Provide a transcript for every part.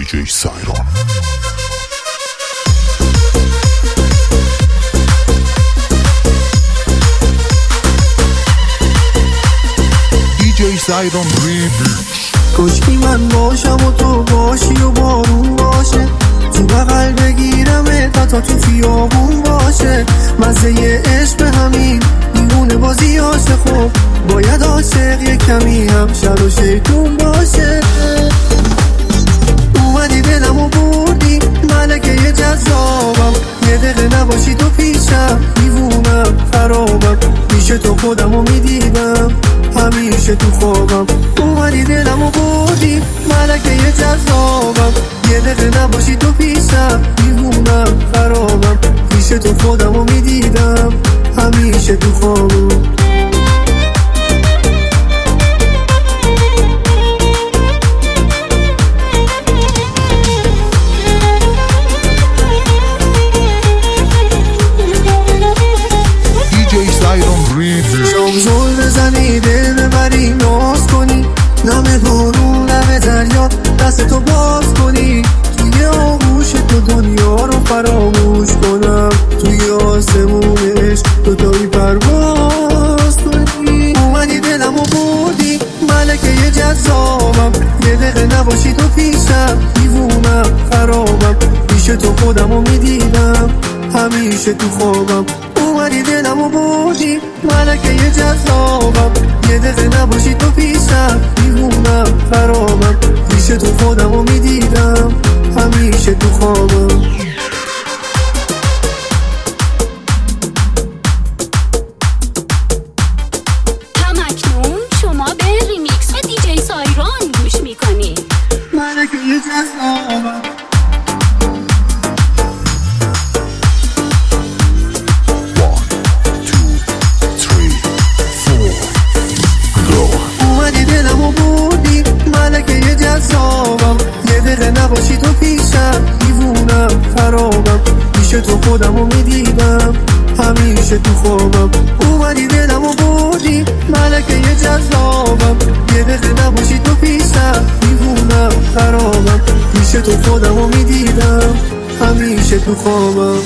DJ Siron. DJ Siron Remix. کشکی من باشم و تو باشی و بارون باشه، تو بغل بگیرم تا تو خیابون باشه. مزه عشق همین دیوونه بازی هاشه، خب باید عاشق یه کمی هم شر و شیطون باشه. اومدی دلمو بردی ملکه یه جذابم، یه دقیقه نباشی تو پیشم دیوونم خرابم. پیش تو خودمو میدیدم همیشه تو خوابم. اومدی دلمو بردی ملکه یه جذابم، یه دقیقه نباشی تو پیشم دیوونم خرابم. پیش تو خودمو میدیدم همیشه تو خوابم. زل بزنی دل ببری ناز کنی، نم بارون نم دریا دست تو باز کنی. توی آغوش تو دنیا رو فراموش کنم، توی آسمون عشق دوتایی پرواز کنی. اومدی دلمو بردی ملکه یه جذابم، یه دقیقه نباشی تو پیشم دیوونم خرابم. پیش تو خودمو میدیدم همیشه تو خوابم. اومدی دلمو بردی ملکه یه جذابم، یه دقیقه نباشی تو پیشم دیوونم خرابم. پیش تو خودمو میدیدم همیشه تو خوابم. همکنون شما به ریمیکس دیجی سایران گوش میکنی. ملکه یه جذابم. یه دقیقه نباشی تو پیشم دیوونم خرابم. پیش تو خودمو میدیدم همیشه تو خوابم. اومدی دلمو بردی ملکه یه جذابم، یه دقیقه نباشی تو پیشم دیوونم خرابم. پیش تو خودمو میدیدم همیشه تو خوابم.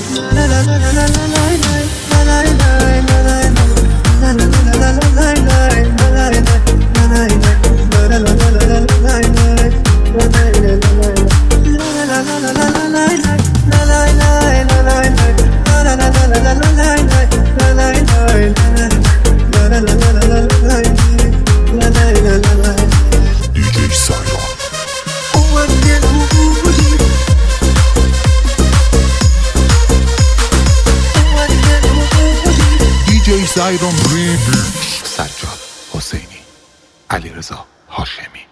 Siron Remix. سجاد حسینی، علیرضا هاشمی.